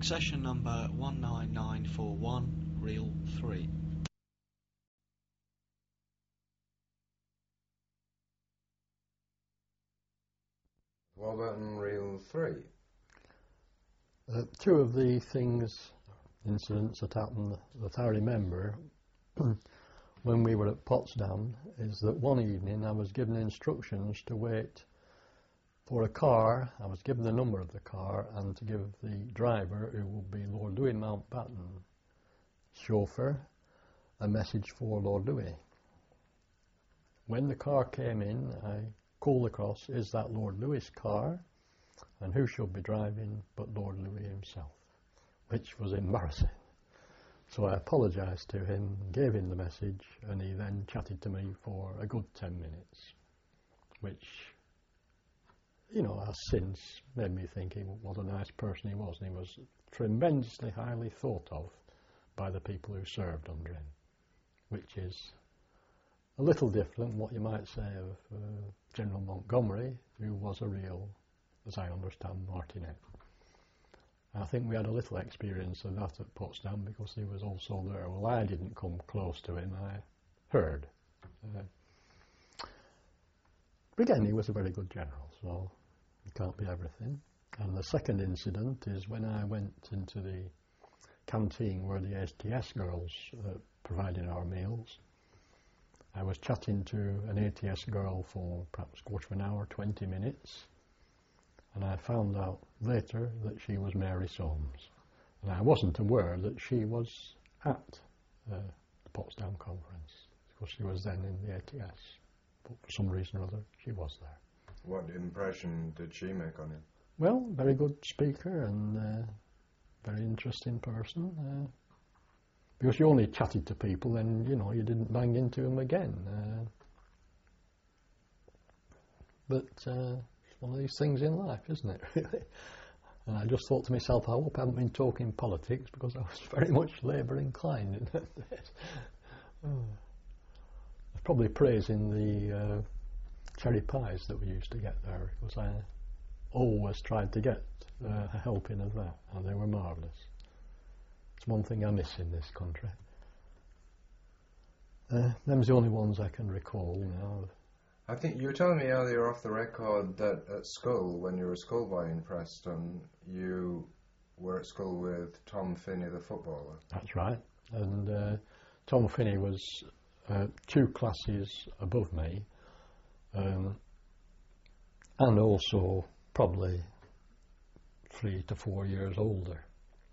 Succession number 19941, reel 3. Warburton, reel 3. Two of the incidents that happened that I remember when we were at Potsdam is that one evening I was given instructions to wait for a car. I was given the number of the car and to give the driver, who will be Lord Louis Mountbatten, chauffeur, a message for Lord Louis. When the car came in, I called across, "Is that Lord Louis' car? And who shall be driving but Lord Louis himself?" Which was embarrassing. So I apologised to him, gave him the message, and he then chatted to me for a good 10 minutes, which, has since made me think what a nice person he was, and he was tremendously highly thought of by the people who served under him, which is a little different from what you might say of General Montgomery, who was a real, as I understand, martinet. I think we had a little experience of that at Potsdam because he was also there. Well, I didn't come close to him, I heard. But again, he was a very good general, so it can't be everything. And the second incident is when I went into the canteen where the ATS girls provided our meals. I was chatting to an ATS girl for perhaps a quarter of an hour, 20 minutes. And I found out later that she was Mary Soames. And I wasn't aware that she was at the Potsdam conference, because she was then in the ATS. But for some reason or other, she was there. What impression did she make on you? Well, very good speaker and very interesting person. Because you only chatted to people and, you didn't bang into them again. But it's one of these things in life, isn't it, really? And I just thought to myself, I hope I haven't been talking politics, because I was very much Labour inclined in that days. I was probably praising the cherry pies that we used to get there, because I always tried to get a helping of that, and they were marvellous. It's one thing I miss in this country. Them's the only ones I can recall now. I think you were telling me earlier off the record that at school, when you were a schoolboy in Preston, you were at school with Tom Finney, the footballer. That's right. And Tom Finney was 2 classes above me, and also probably 3 to 4 years older.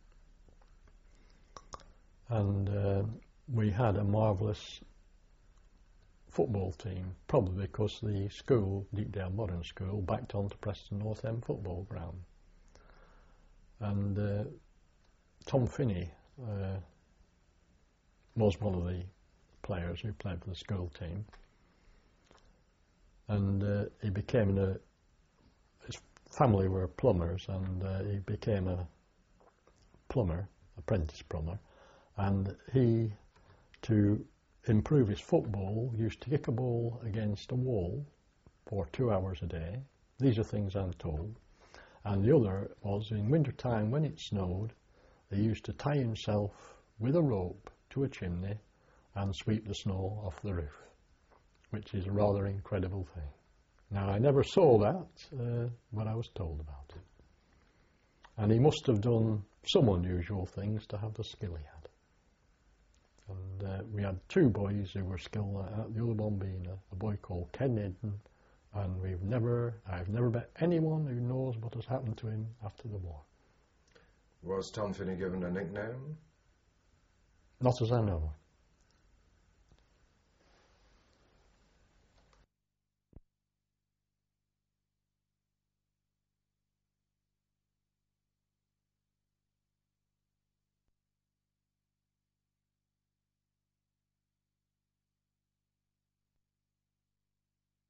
And we had a marvellous football team, probably because the school, Deepdale Modern School, backed onto Preston North End football ground. And Tom Finney was one of the players who played for the school team. And he became his family were plumbers, and he became a plumber, apprentice plumber. And he, to improve his football, used to kick a ball against a wall for 2 hours a day. These are things I'm told. And the other was, in winter time when it snowed, he used to tie himself with a rope to a chimney and sweep the snow off the roof, which is a rather incredible thing. Now, I never saw that, but I was told about it. And he must have done some unusual things to have the skill he had. And we had 2 boys who were skilled like that, the other one being a boy called Ken Eden, and I've never met anyone who knows what has happened to him after the war. Was Tom Finney given a nickname? Not as I know.